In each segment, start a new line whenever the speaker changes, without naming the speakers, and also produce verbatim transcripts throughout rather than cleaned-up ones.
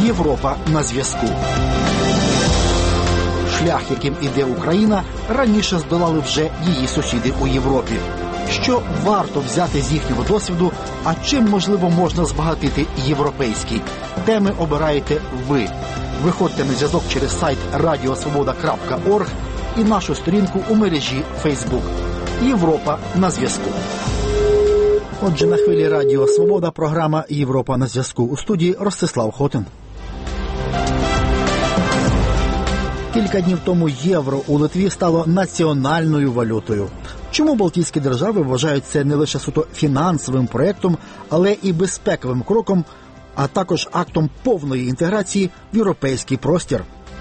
Європа на зв'язку. Шлях, яким іде Україна, раніше здолали вже її сусіди у Європі. Що варто взяти з їхнього досвіду, а чим, можливо, можна збагатити європейський? Теми обираєте ви. Виходьте на зв'язок через сайт радіо свобода крапка орг і нашу сторінку у мережі Facebook. Європа на зв'язку. Отже, на хвилі Радіо Свобода програма «Європа на зв'язку». У студії Ростислав Хотин. Кілька днів тому євро у Литві стало національною валютою. Чому Балтійські держави вважають це не лише суто фінансовим проєктом, але і безпековим кроком, а також актом повної інтеграції в європейський простір?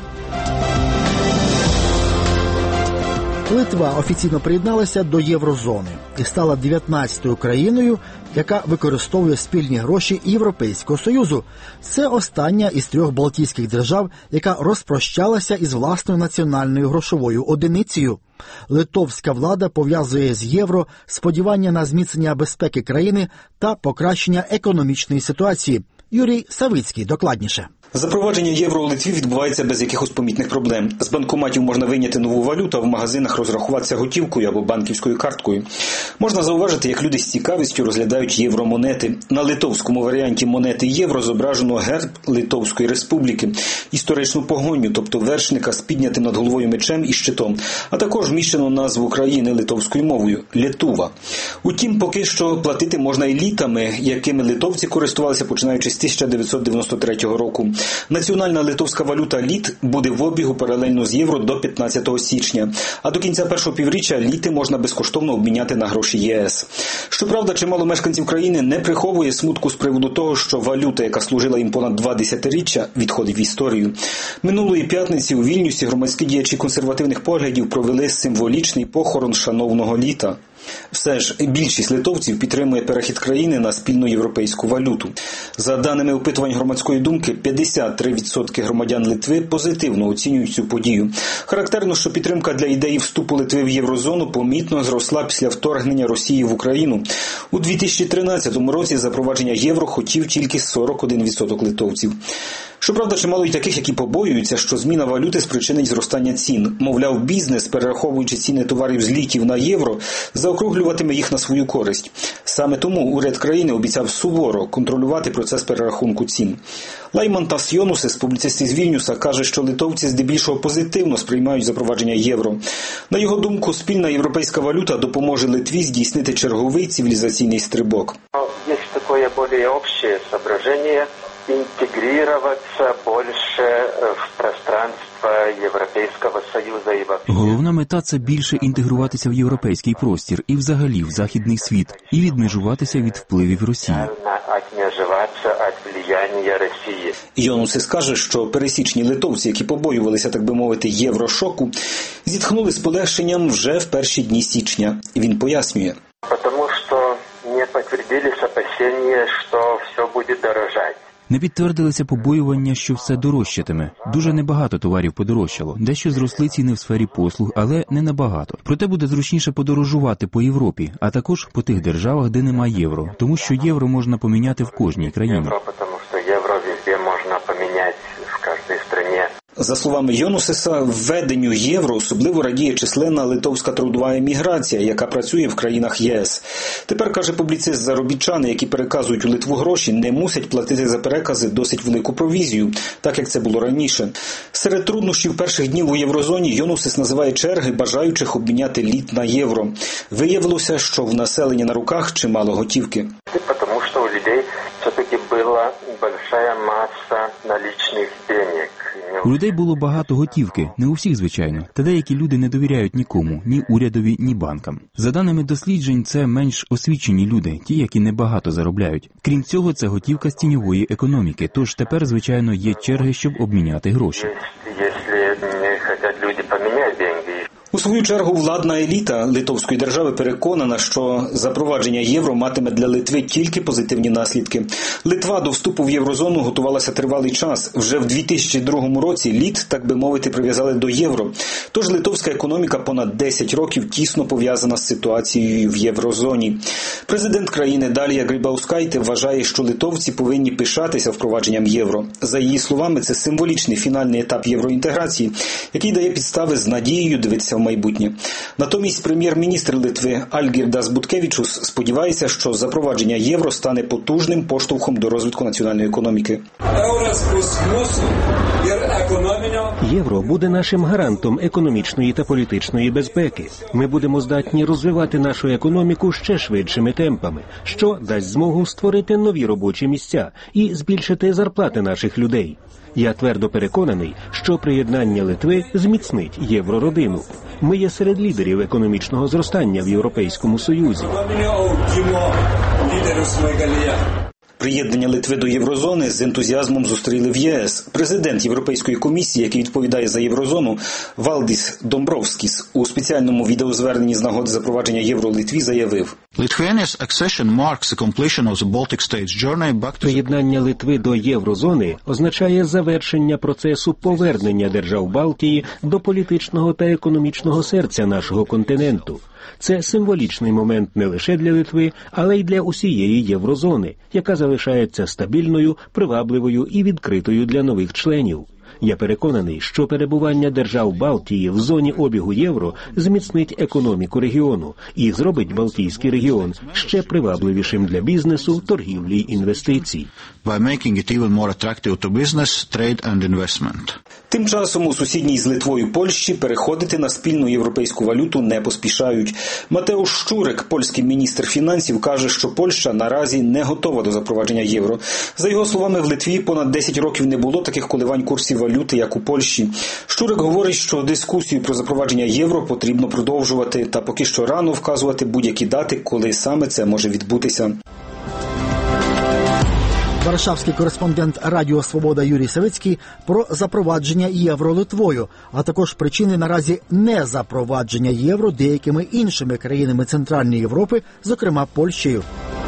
Литва офіційно приєдналася до єврозони і стала дев'ятнадцятою країною, яка використовує спільні гроші Європейського Союзу. Це остання із трьох балтійських держав, яка розпрощалася із власною національною грошовою одиницею. Литовська влада пов'язує з євро сподівання на зміцнення безпеки країни та покращення економічної ситуації. Юрій Савицький докладніше.
Запровадження євро у Литві відбувається без якихось помітних проблем. З банкоматів можна вийняти нову валюту, а в магазинах розрахуватися готівкою або банківською карткою. Можна зауважити, як люди з цікавістю розглядають євромонети. На литовському варіанті монети євро зображено герб Литовської республіки, історичну погоню, тобто вершника з піднятим над головою мечем і щитом, а також вміщено назву країни литовською мовою – Литува. Утім, поки що платити можна і літами, якими литовці користувалися починаючи з тисяча дев'ятсот дев'яносто третього року. Національна литовська валюта літ буде в обігу паралельно з євро до п'ятнадцятого січня, а до кінця першого півріччя літи можна безкоштовно обміняти на гроші ЄС. Щоправда, чимало мешканців країни не приховує смутку з приводу того, що валюта, яка служила їм понад два десятиріччя, відходить в історію. Минулої п'ятниці у Вільнюсі громадські діячі консервативних поглядів провели символічний похорон шановного літа. Все ж, більшість литовців підтримує перехід країни на спільну європейську валюту. За даними опитувань громадської думки, п'ятдесят три відсотки громадян Литви позитивно оцінюють цю подію. Характерно, що підтримка для ідеї вступу Литви в єврозону помітно зросла після вторгнення Росії в Україну. У дві тисячі тринадцятому році запровадження євро хотів тільки сорок один відсоток литовців. Щоправда, чимало й таких, які побоюються, що зміна валюти спричинить зростання цін. Мовляв, бізнес, перераховуючи ціни товарів з літів на євро, заокруглюватиме їх на свою користь. Саме тому уряд країни обіцяв суворо контролювати процес перерахунку цін. Лаймантас Йонусес, публіцист із Вільнюса, каже, що литовці здебільшого позитивно сприймають запровадження євро. На його думку, спільна європейська валюта допоможе Литві здійснити черговий цивілізаційний стрибок.
Є таке більш общее соображення – интегрироваться больше в пространство Європейського Союзу. І во...
Головна мета – це більше інтегруватися в європейський простір і взагалі в західний світ, і відмежуватися від впливів Росії.
Відмежуватися від влияння Росії.
Йонусес каже, що пересічні литовці, які побоювалися, так би мовити, єврошоку, зітхнули з полегшенням вже в перші дні січня. Він пояснює.
Тому що не підтвердились опасения, що все буде дорожати.
Не підтвердилися побоювання, що все дорожчатиме. Дуже небагато товарів подорожчало. Дещо зросли ціни в сфері послуг, але не набагато. Проте буде зручніше подорожувати по Європі, а також по тих державах, де немає євро. Тому що євро можна поміняти в кожній країні.
Євро, тому що євро везде можна поміняти в кожній країні.
За словами Йонусеса, введенню євро особливо радіє численна литовська трудова еміграція, яка працює в країнах ЄС. Тепер, каже публіцист, заробітчани, які переказують у Литву гроші, не мусять платити за перекази досить велику провізію, так як це було раніше. Серед труднощів перших днів у єврозоні Йонусес називає черги бажаючих обміняти літ на євро. Виявилося, що в населення на руках чимало готівки.
Тому що у людей все-таки була велика маса налічних денег.
У людей було багато готівки, не у всіх, звичайно, та деякі люди не довіряють нікому, ні урядові, ні банкам. За даними досліджень, це менш освічені люди, ті, які небагато заробляють. Крім цього, це готівка з тіньової економіки, тож тепер, звичайно, є черги, щоб обміняти гроші.
Якщо хочуть люди поміняти гроші.
У свою чергу владна еліта Литовської держави переконана, що запровадження євро матиме для Литви тільки позитивні наслідки. Литва до вступу в єврозону готувалася тривалий час. Вже в дві тисячі другому році лід, так би мовити, прив'язали до євро. Тож литовська економіка понад десять років тісно пов'язана з ситуацією в єврозоні. Президент країни Далія Грибаускайте вважає, що литовці повинні пишатися впровадженням євро. За її словами, це символічний фінальний етап євроінтеграції, який дає підстави з надією дивитися в майбутнє. Натомість прем'єр-міністр Литви Альгірдас Буткевичус сподівається, що запровадження євро стане потужним поштовхом до розвитку національної економіки.
Євро буде нашим гарантом економічної та політичної безпеки. Ми будемо здатні розвивати нашу економіку ще швидшими темпами, що дасть змогу створити нові робочі місця і збільшити зарплати наших людей. Я твердо переконаний, що приєднання Литви зміцнить єврородину. Ми є серед лідерів економічного зростання в Європейському Союзі.
Приєднання Литви до єврозони з ентузіазмом зустріли в ЄС. Президент Європейської комісії, який відповідає за єврозону, Валдіс Домбровскіс, у спеціальному відеозверненні з нагоди запровадження євро Литві заявив:
Приєднання Литви до єврозони означає завершення процесу повернення держав Балтії до політичного та економічного серця нашого континенту. Це символічний момент не лише для Литви, але й для усієї єврозони, яка залишається стабільною, привабливою і відкритою для нових членів. Я переконаний, що перебування держав Балтії в зоні обігу євро зміцнить економіку регіону і зробить Балтійський регіон ще привабливішим для бізнесу, торгівлі й інвестицій.
Тим часом у сусідній з Литвою Польщі переходити на спільну європейську валюту не поспішають. Матеуш Щурек, польський міністр фінансів, каже, що Польща наразі не готова до запровадження євро. За його словами, в Литві понад десять років не було таких коливань курсів валюти, як у Польщі. Щурек говорить, що дискусію про запровадження євро потрібно продовжувати, та поки що рано вказувати будь-які дати, коли саме це може відбутися.
Варшавський кореспондент Радіо Свобода Юрій Савицький про запровадження євро Литвою, а також причини наразі не запровадження євро деякими іншими країнами Центральної Європи, зокрема Польщею.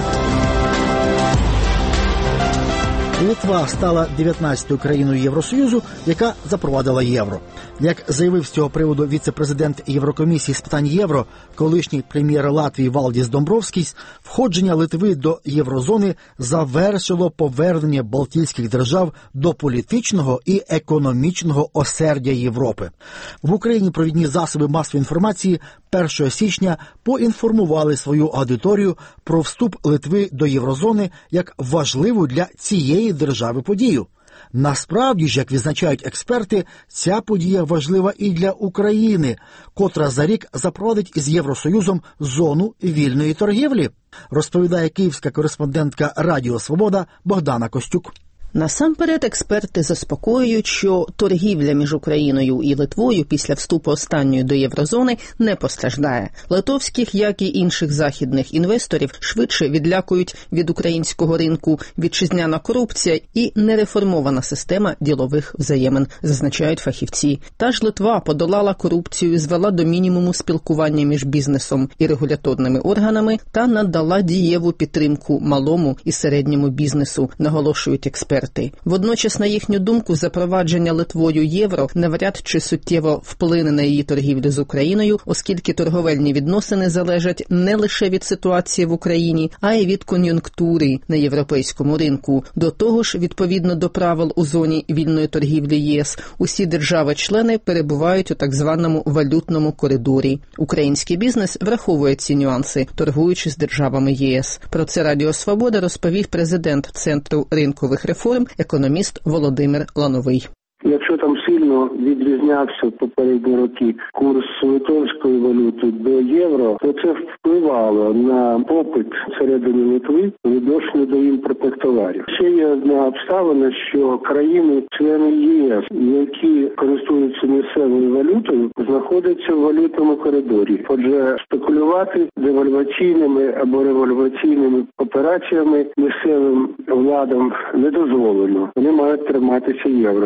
Литва стала дев'ятнадцятою країною Євросоюзу, яка запровадила євро. Як заявив з цього приводу віце-президент Єврокомісії з питань євро, колишній прем'єр Латвії Валдіс Домбровскіс, входження Литви до єврозони завершило повернення Балтійських держав до політичного і економічного осердя Європи. В Україні провідні засоби масової інформації першого січня поінформували свою аудиторію про вступ Литви до єврозони як важливу для цієї держави подію. Насправді ж, як відзначають експерти, ця подія важлива і для України, котра за рік запровадить із Євросоюзом зону вільної торгівлі, розповідає київська кореспондентка Радіо Свобода Богдана Костюк.
Насамперед, експерти заспокоюють, що торгівля між Україною і Литвою після вступу останньої до єврозони не постраждає. Литовських, як і інших західних інвесторів, швидше відлякують від українського ринку вітчизняна корупція і нереформована система ділових взаємин, зазначають фахівці. Та ж Литва подолала корупцію, звела до мінімуму спілкування між бізнесом і регуляторними органами та надала дієву підтримку малому і середньому бізнесу, наголошують експерти. Водночас, на їхню думку, запровадження Литвою євро навряд чи суттєво вплине на її торгівлю з Україною, оскільки торговельні відносини залежать не лише від ситуації в Україні, а й від кон'юнктури на європейському ринку. До того ж, відповідно до правил у зоні вільної торгівлі ЄС, усі держави-члени перебувають у так званому валютному коридорі. Український бізнес враховує ці нюанси, торгуючи з державами ЄС. Про це Радіо Свобода розповів президент Центру ринкових реформ, економіст Володимир Лановий.
Якщо там сильно відрізнявся в попередні роки курс литовської валюти до євро, то це впливало на попит всередині Литви у відношенні до імпортних товарів. Ще є одна обставина, що країни-члени ЄС, які користуються місцевою валютою, знаходяться в валютному коридорі. Отже, спекулювати девальваційними або револьваційними операціями місцевим владам не дозволено. Вони мають триматися євро. Виходить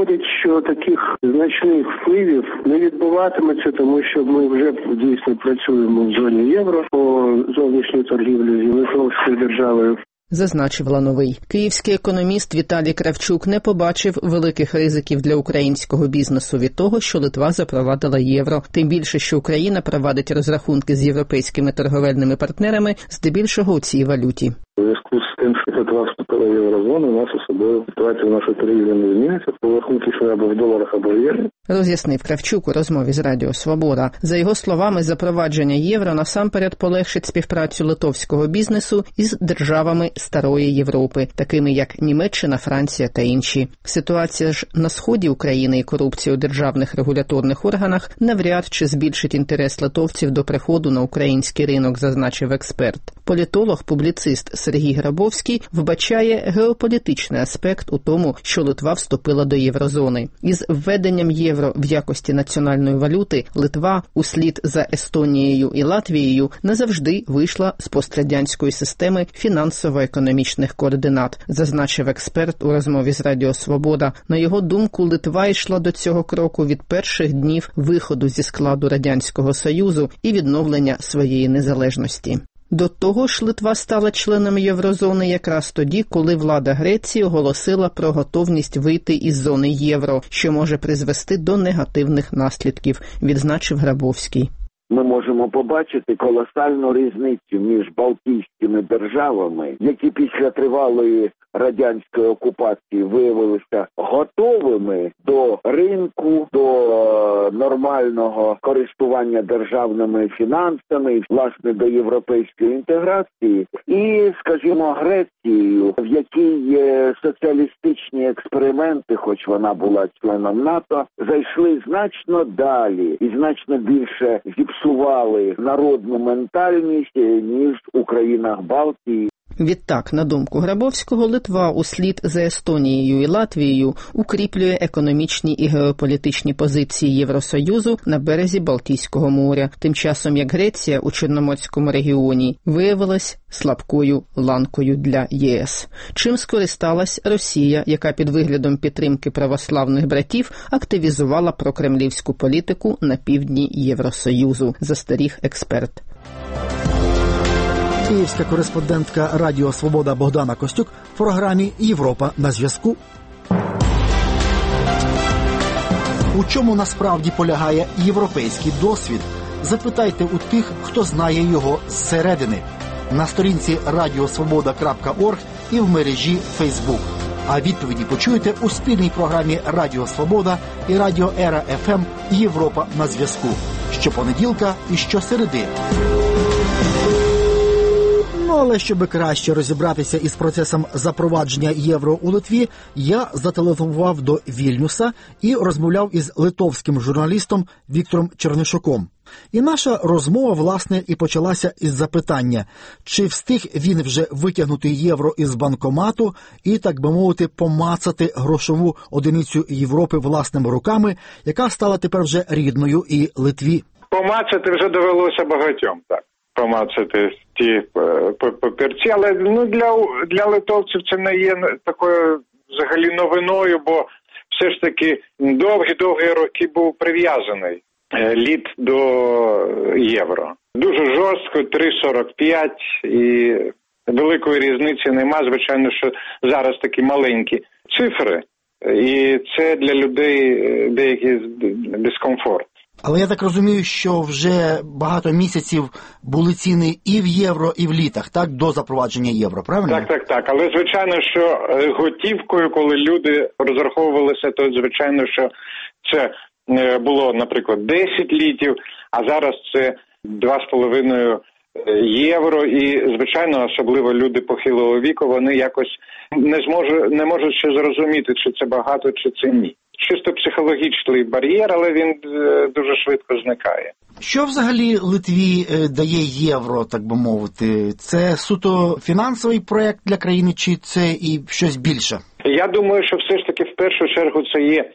виходить, що таких значних впливів не відбуватиметься, тому що ми вже дійсно працюємо в зоні євро по зовнішній торгівлі з Литовською державою.
Зазначив Лановий. Київський економіст Віталій Кравчук не побачив великих ризиків для українського бізнесу від того, що Литва запровадила євро. Тим більше, що Україна провадить розрахунки з європейськими торговельними партнерами здебільшого у цій валюті.
У зв'язку з тим, що Литва вступила в єврозону, у нас особливо ситуація в нашій торгівлі не зміниться, порахунки що або в доларах, або в євро.
Роз'яснив Кравчук у розмові з Радіо Свобода. За його словами, запровадження євро насамперед полегшить співпрацю литовського бізнесу із державами Старої Європи, такими як Німеччина, Франція та інші. Ситуація ж на сході України і корупція у державних регуляторних органах навряд чи збільшить інтерес литовців до приходу на український ринок, зазначив експерт. Політолог-публіцист Сергій Грабовський вбачає геополітичний аспект у тому, що Литва вступила до єврозони. Із введенням євро в якості національної валюти Литва, услід за Естонією і Латвією, назавжди вийшла з пострадянської системи фінансово-економічних координат, зазначив експерт у розмові з Радіо Свобода. На його думку, Литва йшла до цього кроку від перших днів виходу зі складу Радянського Союзу і відновлення своєї незалежності. До того ж, Литва стала членом єврозони якраз тоді, коли влада Греції оголосила про готовність вийти із зони євро, що може призвести до негативних наслідків, відзначив Грабовський.
Ми можемо побачити колосальну різницю між Балтійськими державами, які після тривалої радянської окупації виявилися готовими до ринку, до нормального користування державними фінансами, власне, до європейської інтеграції, і, скажімо, Грецією, в якій соціалістичні експерименти, хоч вона була членом НАТО, зайшли значно далі і значно більше зіпсували народну ментальність, ніж у країнах Балтії.
Відтак, на думку Грабовського, Литва услід за Естонією і Латвією укріплює економічні і геополітичні позиції Євросоюзу на березі Балтійського моря, тим часом як Греція у Чорноморському регіоні виявилась слабкою ланкою для ЄС. Чим скористалась Росія, яка під виглядом підтримки православних братів активізувала прокремлівську політику на півдні Євросоюзу, застеріг експерт.
Київська кореспондентка Радіо Свобода Богдана Костюк в програмі «Європа на зв'язку». У чому насправді полягає європейський досвід? Запитайте у тих, хто знає його зсередини. На сторінці радіосвобода крапка орг і в мережі Фейсбук. А відповіді почуєте у спільній програмі Радіо Свобода і Радіо Ера еф ем «Європа на зв'язку» щопонеділка і щосереди. Ну, але щоб краще розібратися із процесом запровадження євро у Литві, я зателефонував до Вільнюса і розмовляв із литовським журналістом Віктором Чернишуком. І наша розмова, власне, і почалася із запитання, чи встиг він вже витягнути євро із банкомату і, так би мовити, помацати грошову одиницю Європи власними руками, яка стала тепер вже рідною і Литві.
Помацати вже довелося багатьом, так. Помацати ті папірці, але ну для для литовців це не є такою взагалі новиною, бо все ж таки довгі-довгі роки був прив'язаний літ до євро. Дуже жорстко, три сорок п'ять, і великої різниці нема. Звичайно, що зараз такі маленькі цифри, і це для людей деякий дискомфорт.
Але я так розумію, що вже багато місяців були ціни і в євро, і в літах, так, до запровадження євро, правильно?
Так, так, так. Але, звичайно, що готівкою, коли люди розраховувалися, то, звичайно, що це було, наприклад, десять літів, а зараз це два з половиною євро. І, звичайно, особливо люди похилого віку, вони якось не зможуть, не можуть ще зрозуміти, чи це багато, чи це ні. Чисто психологічний бар'єр, але він дуже швидко зникає.
Що взагалі Литві дає євро, так би мовити? Це суто фінансовий проєкт для країни, чи це і щось більше?
Я думаю, що все ж таки в першу чергу це є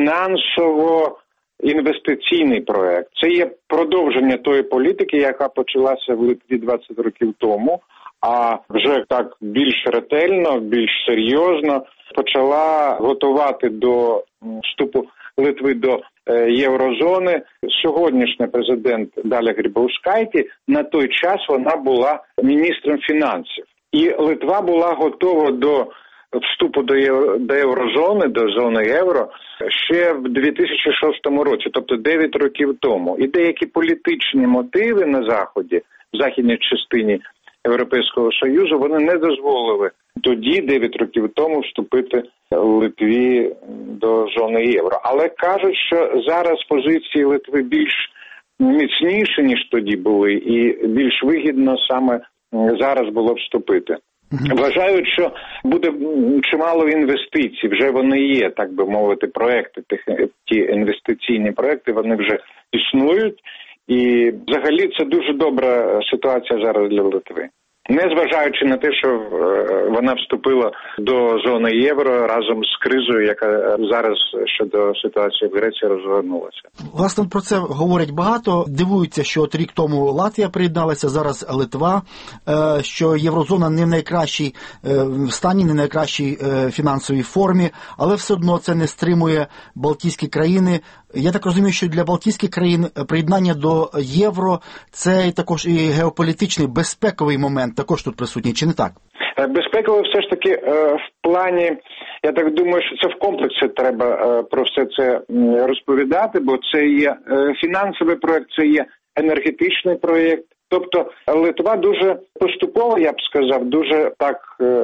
фінансово-інвестиційний проєкт. Це є продовження тої політики, яка почалася в Литві двадцять років тому, а вже так більш ретельно, більш серйозно почала готувати до вступу Литви до Єврозони. Сьогоднішній президент Даля Грибаускайте, на той час вона була міністром фінансів. І Литва була готова до вступу до, євро, до Єврозони, до зони євро ще в дві тисячі шостому році, тобто дев'ять років тому. І деякі політичні мотиви на Заході, в західній частині Європейського Союзу, вони не дозволили тоді, дев'ять років тому, вступити Литві до зони євро. Але кажуть, що зараз позиції Литви більш міцніші, ніж тоді були, і більш вигідно саме зараз було вступити. Вважають, що буде чимало інвестицій, вже вони є, так би мовити, проекти, ті інвестиційні проекти, вони вже існують. І взагалі це дуже добра ситуація зараз для Литви. Незважаючи на те, що вона вступила до зони євро разом з кризою, яка зараз щодо ситуації в Греції розгорнулася.
Власне, про це говорять багато. Дивуються, що от рік тому Латвія приєдналася, зараз Литва, що єврозона не в найкращій стані, не в найкращій фінансовій формі, але все одно це не стримує балтійські країни. Я так розумію, що для балтійських країн приєднання до євро – це також і геополітичний, безпековий момент також тут присутній, чи не так?
Безпековий все ж таки в плані, я так думаю, що це в комплексі треба про все це розповідати, бо це є фінансовий проєкт, це є енергетичний проєкт. Тобто Литва дуже поступово, я б сказав, дуже так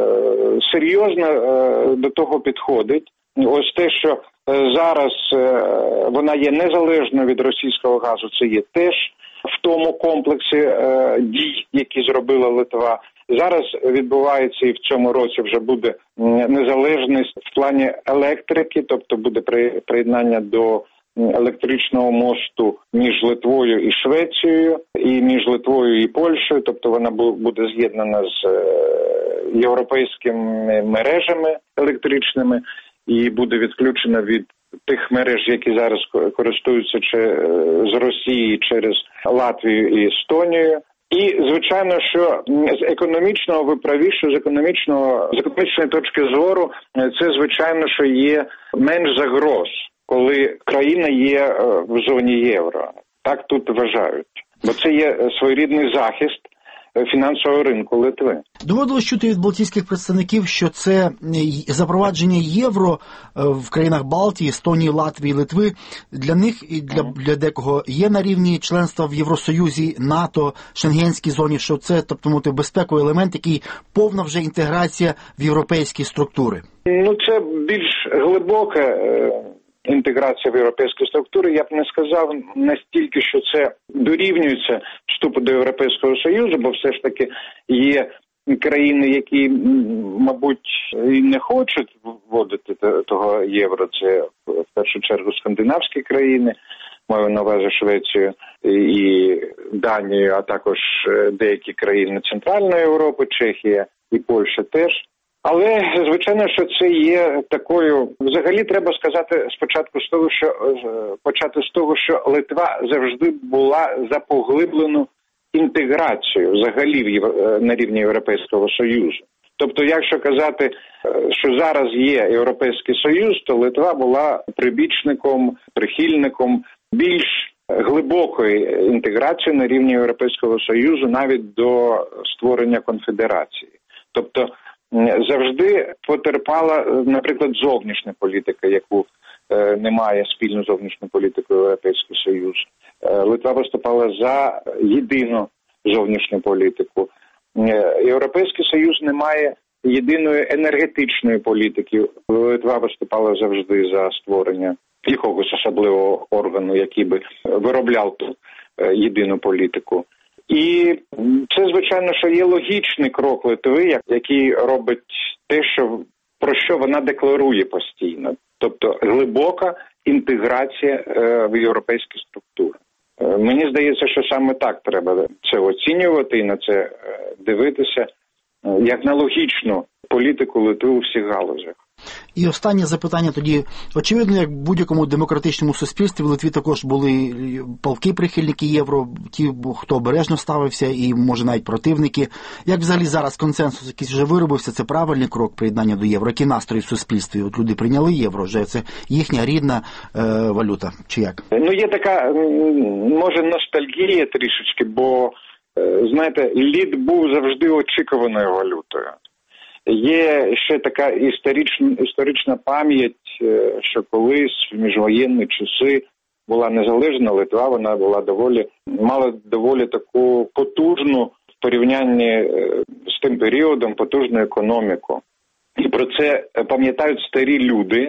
серйозно до того підходить. Ось те, що зараз вона є незалежною від російського газу, це є теж в тому комплексі дій, які зробила Литва. Зараз відбувається і в цьому році вже буде незалежність в плані електрики, тобто буде приєднання до електричного мосту між Литвою і Швецією, і між Литвою і Польщею, тобто вона буде з'єднана з європейськими мережами електричними і буде відключена від тих мереж, які зараз користуються з Росії через Латвію і Естонію. І, звичайно, що з економічного, ви праві, що з економічного, з економічної точки зору, це, звичайно, що є менш загроз, коли країна є в зоні євро. Так тут вважають. Бо це є своєрідний захист фінансового ринку Литви.
Доводилось чути від балтійських представників, що це запровадження євро в країнах Балтії, Естонії, Латвії, Литви, для них і для, для декого є на рівні членства в Євросоюзі, НАТО, Шенгенській зоні, що це, тобто, мовити, безпековий елемент, який повна вже інтеграція в європейські структури.
Ну, це більш глибоке інтеграція в європейські структури, я б не сказав настільки, що це дорівнюється вступу до Європейського Союзу, бо все ж таки є країни, які, мабуть, і не хочуть вводити того євро. Це в першу чергу скандинавські країни, маю на увазі Швецію і Данію, а також деякі країни Центральної Європи, Чехія і Польща теж. Але, звичайно, що це є такою, взагалі треба сказати спочатку з того, що почати з того, що Литва завжди була за поглиблену інтеграцію взагалі на рівні Європейського Союзу. Тобто, якщо казати, що зараз є Європейський Союз, то Литва була прибічником, прихильником більш глибокої інтеграції на рівні Європейського Союзу, навіть до створення конфедерації. Тобто, завжди потерпала, наприклад, зовнішня політика, яку е, немає спільну зовнішню політику Європейського Союзу. Е, Литва виступала за єдину зовнішню політику. Е, Європейський Союз не має єдиної енергетичної політики. Литва виступала завжди за створення якогось особливого органу, який би виробляв ту е, єдину політику. І це, звичайно, що є логічний крок Литви, який робить те, що, про що вона декларує постійно. Тобто глибока інтеграція е, в європейські структури. Е, мені здається, що саме так треба це оцінювати і на це е, дивитися, е, як на логічну політику Литви у всіх галузях.
І останнє запитання тоді. Очевидно, як в будь-якому демократичному суспільстві в Литві також були палкі прихильники євро, ті, хто обережно ставився і, може, навіть противники. Як взагалі зараз консенсус якийсь вже виробився, це правильний крок приєднання до євро? Які настрої в суспільстві? От люди прийняли євро, вже це їхня рідна е, валюта, чи як?
Ну, є така, може, ностальгія трішечки, бо, знаєте, лід був завжди очікуваною валютою. Є ще така історична, історична пам'ять, що колись в міжвоєнні часи була незалежна Литва, вона була доволі, мала доволі таку потужну в порівнянні з тим періодом, потужну економіку. І про це пам'ятають старі люди,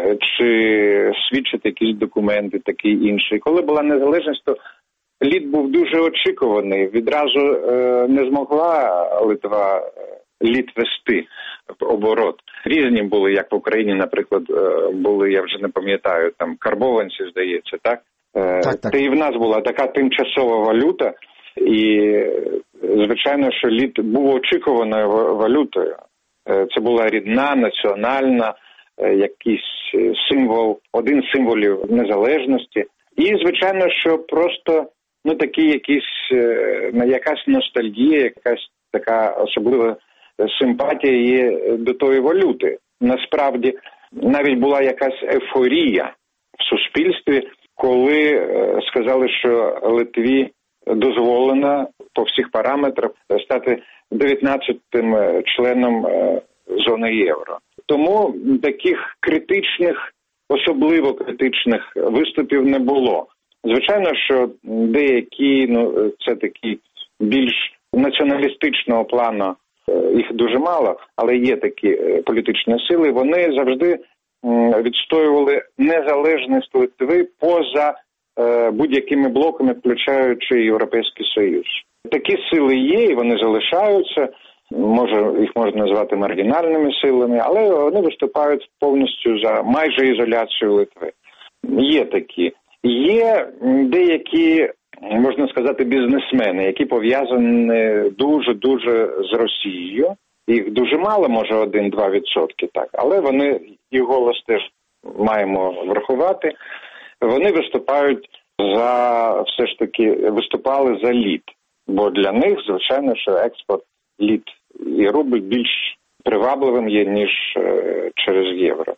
чи свідчать якісь документи, такі інші. Коли була незалежність, то лід був дуже очікуваний. Відразу е, не змогла Литва лід вести в оборот. Різні були, як в Україні, наприклад, були, я вже не пам'ятаю, там карбованці, здається, так?
Так, так.
Та і в нас була така тимчасова валюта, і, звичайно, що лід був очікуваною валютою. Це була рідна, національна, якийсь символ, один з символів незалежності. І, звичайно, що просто, ну, такі якісь, якась ностальгія, якась така особлива симпатія є до тої валюти. Насправді, навіть була якась ейфорія в суспільстві, коли сказали, що Литві дозволено по всіх параметрах стати дев'ятнадцятим членом зони євро. Тому таких критичних, особливо критичних виступів не було. Звичайно, що деякі, ну, це такі більш націоналістичного плану, їх дуже мало, але є такі політичні сили, вони завжди відстоювали незалежність Литви поза будь-якими блоками, включаючи Європейський Союз. Такі сили є, і вони залишаються, може, їх можна назвати маргінальними силами, але вони виступають повністю за майже ізоляцію Литви. Є такі. Є деякі, можна сказати, бізнесмени, які пов'язані дуже-дуже з Росією. Їх дуже мало, може один-два відсотки, так, але вони, їх голос теж маємо врахувати. Вони виступають за, все ж таки, виступали за лід. Бо для них, звичайно, що експорт лід і рубль більш привабливим є, ніж е, через євро.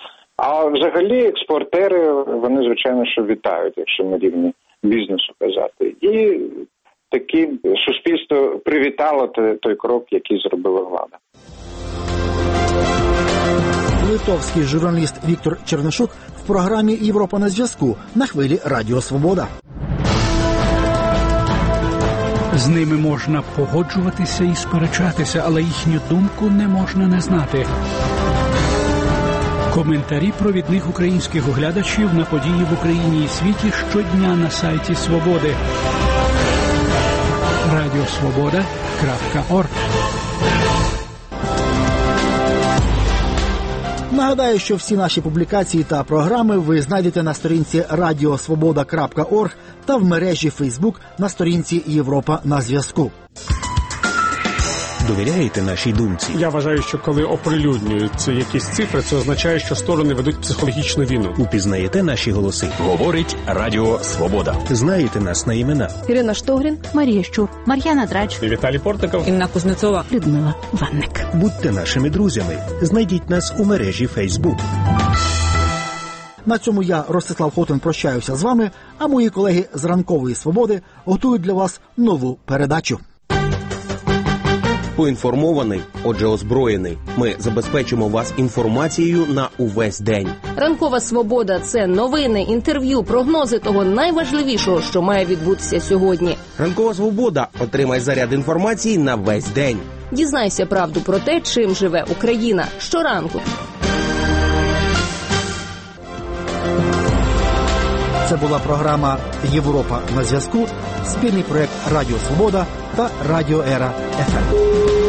А взагалі експортери, вони, звичайно, що вітають, якщо на рівні бізнесу казати. І такі суспільство привітало той, той крок, який зробила влада.
Литовський журналіст Віктор Чернишук в програмі «Європа на зв'язку» на хвилі Радіо Свобода.
З ними можна погоджуватися і сперечатися, але їхню думку не можна не знати. Коментарі провідних українських оглядачів на події в Україні і світі щодня на сайті Свободи. радіосвобода крапка орг.
Нагадаю, що всі наші публікації та програми ви знайдете на сторінці радіосвобода крапка орг та в мережі Фейсбук на сторінці «Європа на зв'язку».
Довіряєте нашій думці?
Я вважаю, що коли оприлюднюються якісь цифри, це означає, що сторони ведуть психологічну війну.
Упізнаєте наші голоси?
Говорить Радіо Свобода.
Знаєте нас на імена?
Ірина Штогрін, Марія Щур, Мар'яна Драч,
Віталій Портников,
Інна Кузнецова, Людмила Ванник.
Будьте нашими друзями. Знайдіть нас у мережі Фейсбук.
На цьому я, Ростислав Хотин, прощаюся з вами, а мої колеги з «Ранкової Свободи» готують для вас нову передачу.
Поінформований, отже озброєний. Ми забезпечимо вас інформацією на увесь день.
Ранкова Свобода – це новини, інтерв'ю, прогнози того найважливішого, що має відбутися сьогодні.
Ранкова Свобода. Отримай заряд інформації на весь день.
Дізнайся правду про те, чим живе Україна. Щоранку.
Це була програма «Європа на зв'язку», спільний проєкт «Радіо Свобода» та «Радіо Ера еф ем».